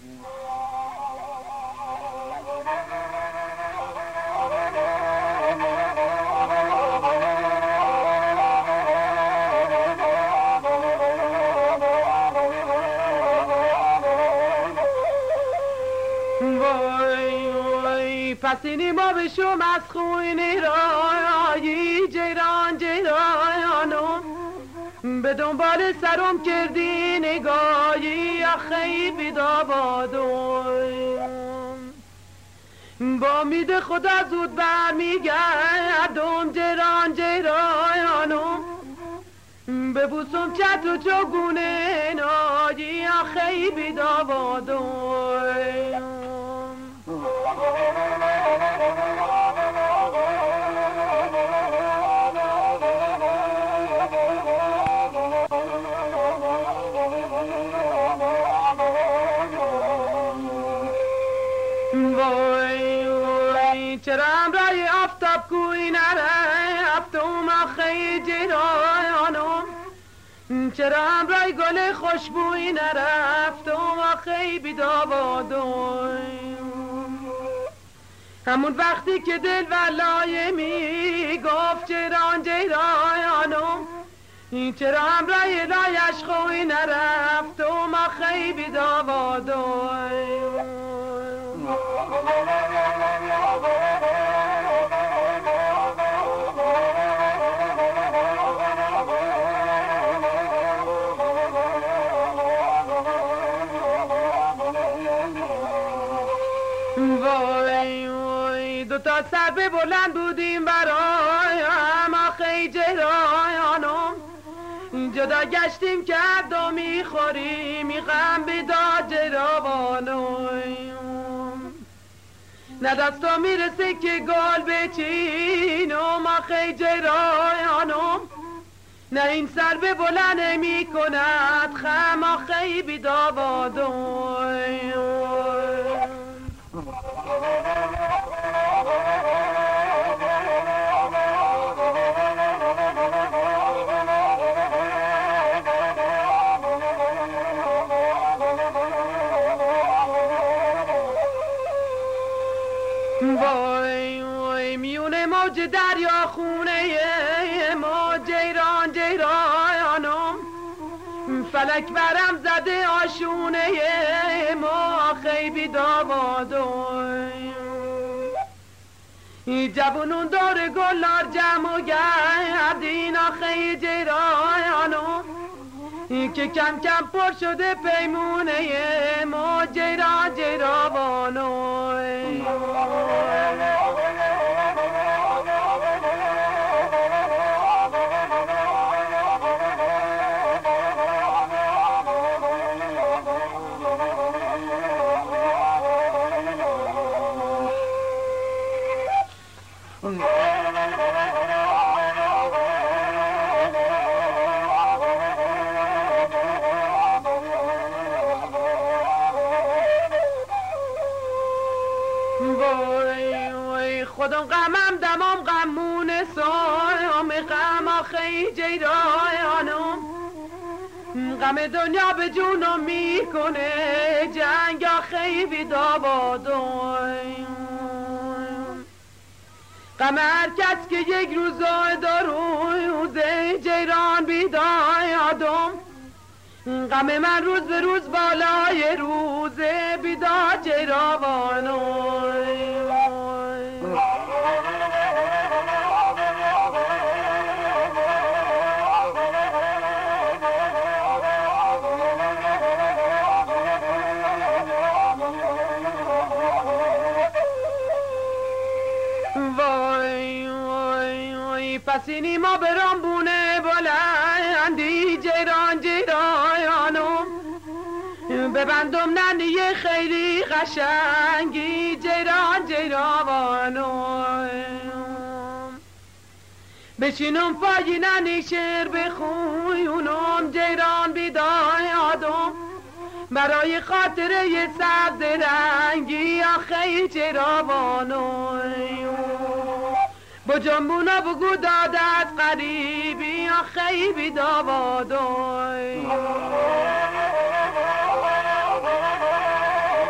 پسینی ما بشم از خوینی رایی جیران جیرانم به دنبال سرم کردی نگاهی آخی بیدابادم با امید خدا زود برمیگردم جیران جیرانم ببوسم چت و چگونه نایی آخی بیدابادم چرا امرای آفتاب کوی نرفتم آخی جیرانم چرا امرای گل خوشبوی نرفتم آخی بیدابادم همون وقتی که دل ولای می گفت جیران جیرانم چرا امرای لایش خوی نرفتم آخی بیدابادم تا سر به بلند بودیم برایم آخی جیرانم جدا گشتیم که هر دو میخوریم غم بیداد جیرانم نه دستا میرسه که گل بچینم آخی جیرانم نه این سر به بلند میکند خم آخی بیدابادم وای وای میونه موج دریا خونه ما جیران جیرانم فلک برم زده آشونه ما خیبی دابادم جوانون دور گلار جمع گردین آخی جیرانم که کم کم پر شده پیمونه ما جیران جیرانم خودم غمم دمام غمون سام غم آخی جیرانم غم دنیا به جونم میکنه جنگ آخی بیدابادم غم هر کس که یک روز دروزه جیران بیدادم غم من روز به روز بالای روزه بیداد جیرانم پسینی ما برام بونه بلندی جیران جیرانم ببندم ننی خیلی قشنگی جیران جیرانم بشینم پای ننی شعر بخونم جیران بیدادم برای خاطره سبز رنگی آخی جیرانم با جنبونا بگو دادت قریبی آخی بیدابادم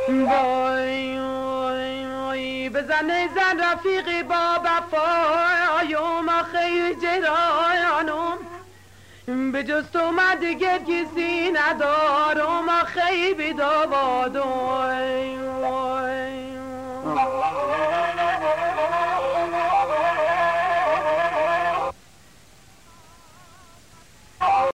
وای وای بزنه زن رفیقی با وفایم آخه جرانم به جز تو من دیگه کسی ندارم آخه بیدابادم